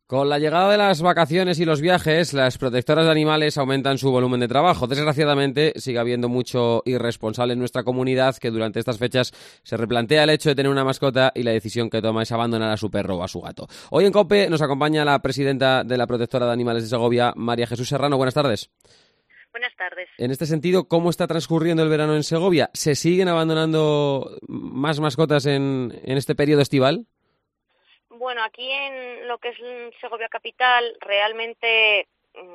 Con la llegada de las vacaciones y los viajes, las protectoras de animales aumentan su volumen de trabajo. Desgraciadamente, sigue habiendo mucho irresponsable en nuestra comunidad que durante estas fechas se replantea el hecho de tener una mascota y la decisión que toma es abandonar a su perro o a su gato. Hoy en COPE nos acompaña la presidenta de la protectora de animales de Segovia, María Jesús Serrano. Buenas tardes. Buenas tardes. En este sentido, ¿cómo está transcurriendo el verano en Segovia? ¿Se siguen abandonando más mascotas en este periodo estival? Bueno, aquí en lo que es Segovia capital, realmente,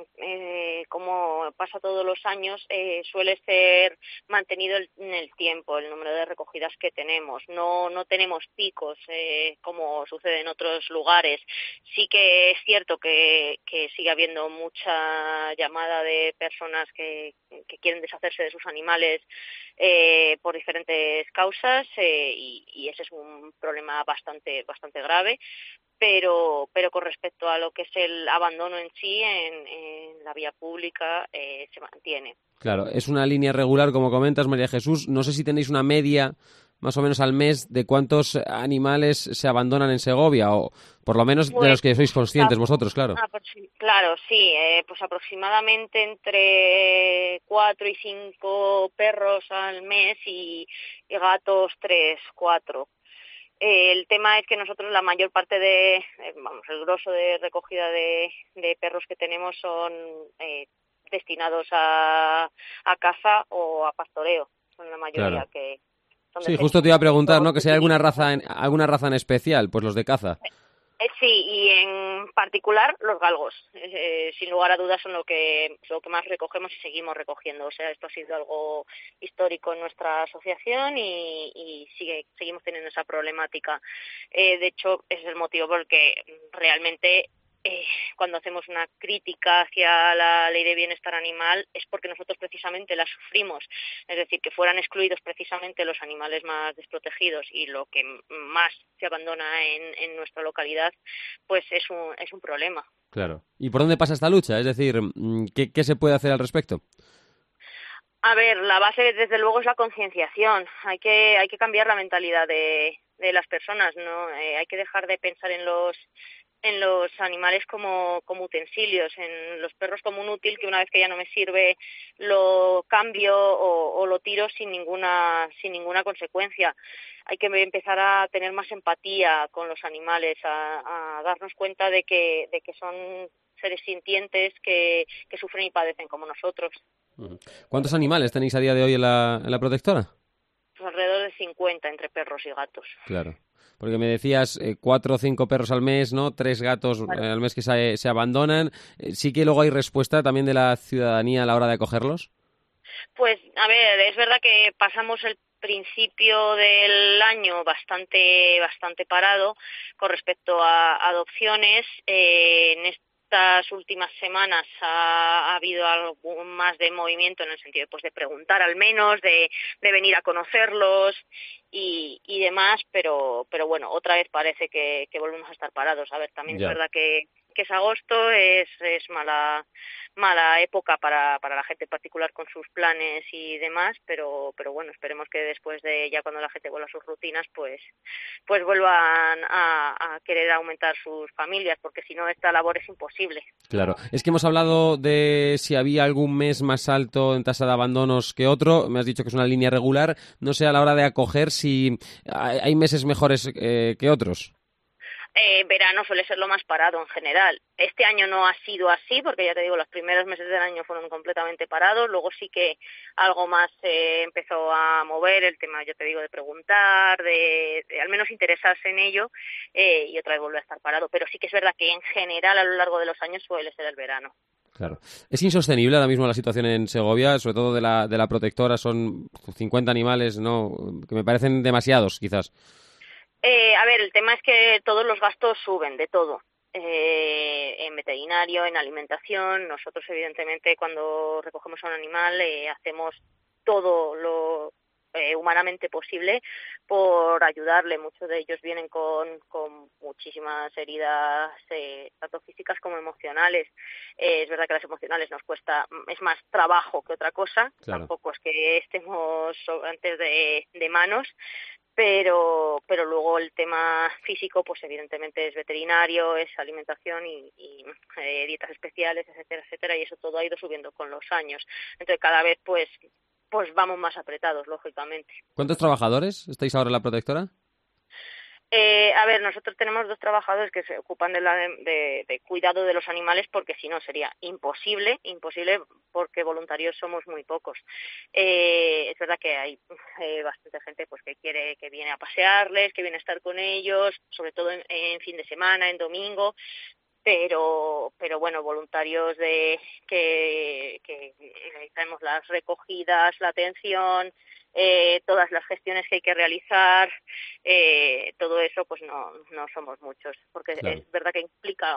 como pasa todos los años, suele ser mantenido en el tiempo el número de recogidas que tenemos. No tenemos picos como sucede en otros lugares. Sí que es cierto que sigue habiendo mucha llamada de personas que quieren deshacerse de sus animales por diferentes causas y ese es un problema bastante grave. Pero con respecto a lo que es el abandono en sí en la vía pública se mantiene. Claro, es una línea regular, como comentas, María Jesús. No sé si tenéis una media, más o menos al mes, de cuántos animales se abandonan en Segovia, o por lo menos de Pues los que sois conscientes vosotros, claro. claro, sí, pues aproximadamente entre 4 y 5 perros al mes y gatos 3, 4. El tema es que nosotros la mayor parte el grosso de recogida de perros que tenemos son destinados a caza o a pastoreo. Son la mayoría Claro. que donde Sí, justo te tenemos iba a preguntar, nosotros ¿no? Que si hay alguna raza en especial, pues los de caza. Sí, y en particular los galgos, sin lugar a dudas son lo que más recogemos y seguimos recogiendo. O sea, esto ha sido algo histórico en nuestra asociación y seguimos teniendo esa problemática. De hecho, ese es el motivo por el que realmente cuando hacemos una crítica hacia la ley de bienestar animal es porque nosotros precisamente la sufrimos. Es decir, que fueran excluidos precisamente los animales más desprotegidos y lo que más se abandona en nuestra localidad, pues es un problema. Claro. ¿Y por dónde pasa esta lucha? Es decir, ¿qué se puede hacer al respecto? A ver, la base desde luego es la concienciación. Hay que cambiar la mentalidad de las personas, ¿no? Hay que dejar de pensar en los animales como utensilios, en los perros como un útil que una vez que ya no me sirve lo cambio o lo tiro sin ninguna consecuencia. Hay que empezar a tener más empatía con los animales, a darnos cuenta de que son seres sintientes que sufren y padecen como nosotros. Ujú. ¿Cuántos animales tenéis a día de hoy en la protectora? Pues alrededor de 50 entre perros y gatos. Claro. Porque me decías 4 o 5 perros al mes, ¿no? 3 gatos Claro. al mes que se abandonan. Sí que luego hay respuesta también de la ciudadanía a la hora de acogerlos. Pues, a ver, es verdad que pasamos el principio del año bastante parado con respecto a adopciones. En estas últimas semanas ha habido algo más de movimiento en el sentido pues, de preguntar al menos, de venir a conocerlos y demás, pero bueno, otra vez parece que volvemos a estar parados. A ver, también es Ya. verdad que es agosto, es mala época para la gente en particular con sus planes y demás, pero bueno, esperemos que después de ya cuando la gente vuelva a sus rutinas, pues vuelvan a querer aumentar sus familias, porque si no esta labor es imposible. Claro. Es que hemos hablado de si había algún mes más alto en tasa de abandonos que otro. Me has dicho que es una línea regular. No sé a la hora de acoger si hay meses mejores que otros. Verano suele ser lo más parado en general. Este año no ha sido así, porque ya te digo, los primeros meses del año fueron completamente parados, luego sí que algo más empezó a mover el tema, ya te digo, de preguntar, de al menos interesarse en ello, y otra vez vuelve a estar parado. Pero sí que es verdad que en general a lo largo de los años suele ser el verano. Claro. Es insostenible ahora mismo la situación en Segovia, sobre todo de la protectora. Son 50 animales, ¿no? Que me parecen demasiados, quizás. A ver, el tema es que todos los gastos suben, de todo. En veterinario, en alimentación. Nosotros, evidentemente, cuando recogemos a un animal, hacemos todo lo humanamente posible por ayudarle. Muchos de ellos vienen con muchísimas heridas tanto físicas como emocionales. Es verdad que las emocionales nos cuesta, es más trabajo que otra cosa, Claro. tampoco es que estemos antes de manos, pero luego el tema físico, pues evidentemente es veterinario, es alimentación y dietas especiales, etcétera, etcétera, y eso todo ha ido subiendo con los años. Entonces cada vez pues vamos más apretados, lógicamente. ¿Cuántos trabajadores estáis ahora en la protectora? A ver, nosotros tenemos 2 trabajadores que se ocupan de cuidado de los animales, porque si no sería imposible porque voluntarios somos muy pocos. Es verdad que hay bastante gente pues que viene a pasearles, que viene a estar con ellos, sobre todo en fin de semana, en domingo, pero bueno, voluntarios que realizamos las recogidas, la atención, todas las gestiones que hay que realizar, todo eso pues no somos muchos, porque Claro. es verdad que implica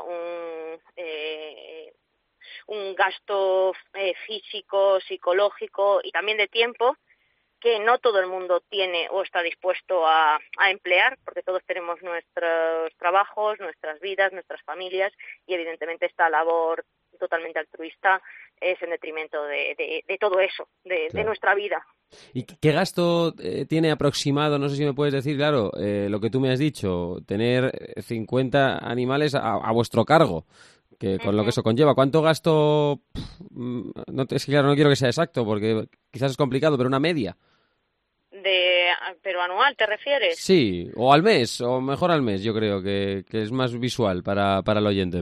un gasto físico, psicológico y también de tiempo, que no todo el mundo tiene o está dispuesto a emplear, porque todos tenemos nuestros trabajos, nuestras vidas, nuestras familias, y evidentemente esta labor totalmente altruista es en detrimento de todo eso, de Claro. nuestra vida. ¿Y qué gasto tiene aproximado? No sé si me puedes decir, claro, lo que tú me has dicho, tener 50 animales a vuestro cargo, que con lo que eso conlleva. ¿Cuánto gasto? No, es que claro, no quiero que sea exacto, porque quizás es complicado, pero una media. ¿Pero anual te refieres? Sí, o al mes, o mejor al mes, yo creo que es más visual para el oyente.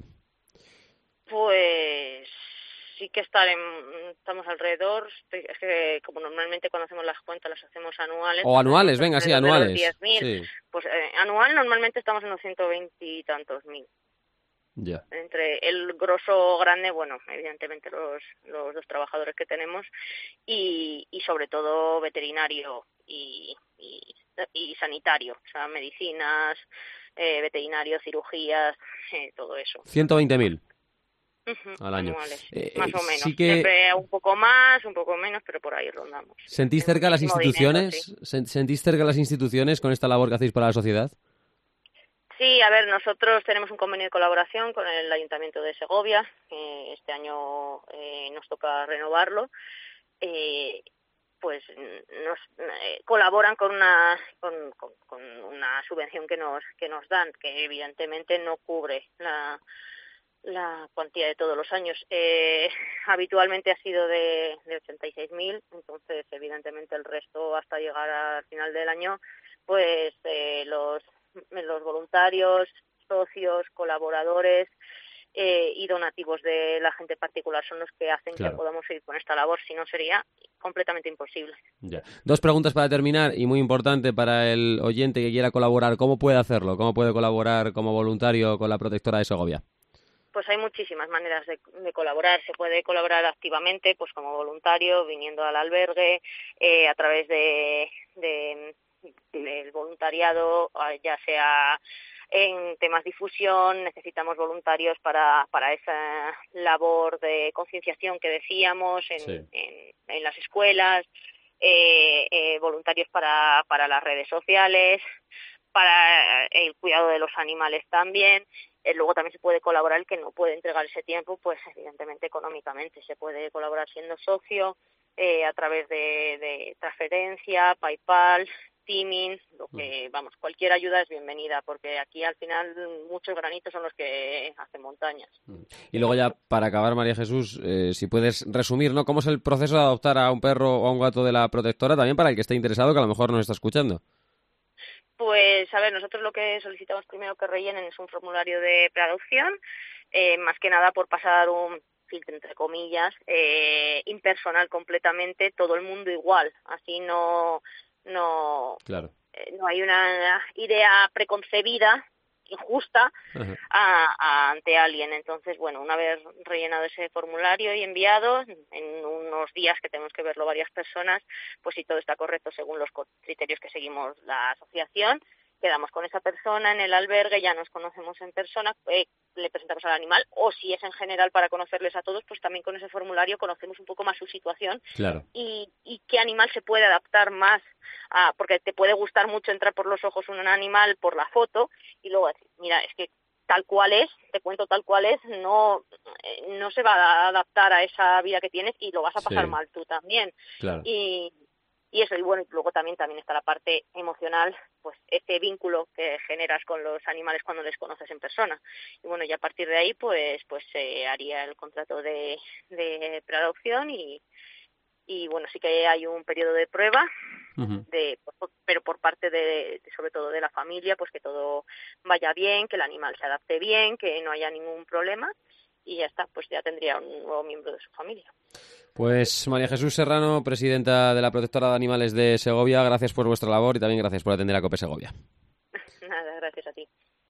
Pues sí que estamos alrededor, es que como normalmente cuando hacemos las cuentas las hacemos anuales, O pues anuales, estamos venga, sí, alrededor de los anuales. 10.000, Sí, pues anual normalmente estamos en los 120 y tantos mil. ya. Entre el grosso grande, bueno, evidentemente los 2 trabajadores que tenemos y sobre todo veterinario y sanitario, o sea, medicinas, veterinario, cirugías, todo eso. 120.000 al año. Anuales, más o menos. Sí que Siempre un poco más, un poco menos, pero por ahí rondamos. sentís Es cerca las muchísimo dinero, sí. instituciones, sentís cerca las instituciones con esta labor que hacéis para la sociedad. Sí, a ver, nosotros tenemos un convenio de colaboración con el Ayuntamiento de Segovia. Este año nos toca renovarlo. Pues nos colaboran con una subvención que nos dan, que evidentemente no cubre la cuantía de todos los años. Habitualmente ha sido de 86.000, entonces evidentemente el resto hasta llegar al final del año, pues los voluntarios, socios, colaboradores y donativos de la gente particular son los que hacen Claro. que podamos seguir con esta labor, si no sería completamente imposible. Ya. 2 preguntas para terminar y muy importante para el oyente que quiera colaborar. ¿Cómo puede hacerlo? ¿Cómo puede colaborar como voluntario con la protectora de Segovia? Pues hay muchísimas maneras de colaborar. Se puede colaborar activamente, pues como voluntario, viniendo al albergue, a través del voluntariado, ya sea en temas difusión, necesitamos voluntarios para esa labor de concienciación que decíamos en las escuelas, voluntarios para las redes sociales, para el cuidado de los animales también. Luego también se puede colaborar el que no puede entregar ese tiempo, pues evidentemente económicamente se puede colaborar siendo socio, a través de transferencia, PayPal, Teaming, vamos, cualquier ayuda es bienvenida, porque aquí al final muchos granitos son los que hacen montañas. Y luego ya, para acabar, María Jesús, si puedes resumir, ¿no? ¿Cómo es el proceso de adoptar a un perro o a un gato de la protectora? También para el que esté interesado, que a lo mejor nos está escuchando. Pues, a ver, nosotros lo que solicitamos primero que rellenen es un formulario de preadopción, más que nada por pasar un filtro, entre comillas, impersonal completamente, todo el mundo igual, así no Claro. no hay una idea preconcebida injusta ante alguien. Entonces, bueno, una vez rellenado ese formulario y enviado, en unos días que tenemos que verlo varias personas, pues si todo está correcto según los criterios que seguimos la asociación, quedamos con esa persona en el albergue, ya nos conocemos en persona, le presentamos al animal, o si es en general para conocerles a todos, pues también con ese formulario conocemos un poco más su situación. Claro. Y qué animal se puede adaptar más porque te puede gustar mucho entrar por los ojos un animal por la foto y luego decir, mira, es que tal cual es, te cuento tal cual es, no se va a adaptar a esa vida que tienes y lo vas a pasar mal tú también. Claro. Y eso, y bueno, y luego también está la parte emocional, pues ese vínculo que generas con los animales cuando les conoces en persona. Y bueno, y a partir de ahí, pues se haría el contrato de preadopción y bueno, sí que hay un periodo de prueba, pero por parte sobre todo de la familia, pues que todo vaya bien, que el animal se adapte bien, que no haya ningún problema y ya está, pues ya tendría un nuevo miembro de su familia. Pues María Jesús Serrano, presidenta de la Protectora de Animales de Segovia, gracias por vuestra labor y también gracias por atender a COPE Segovia. Nada, gracias a ti.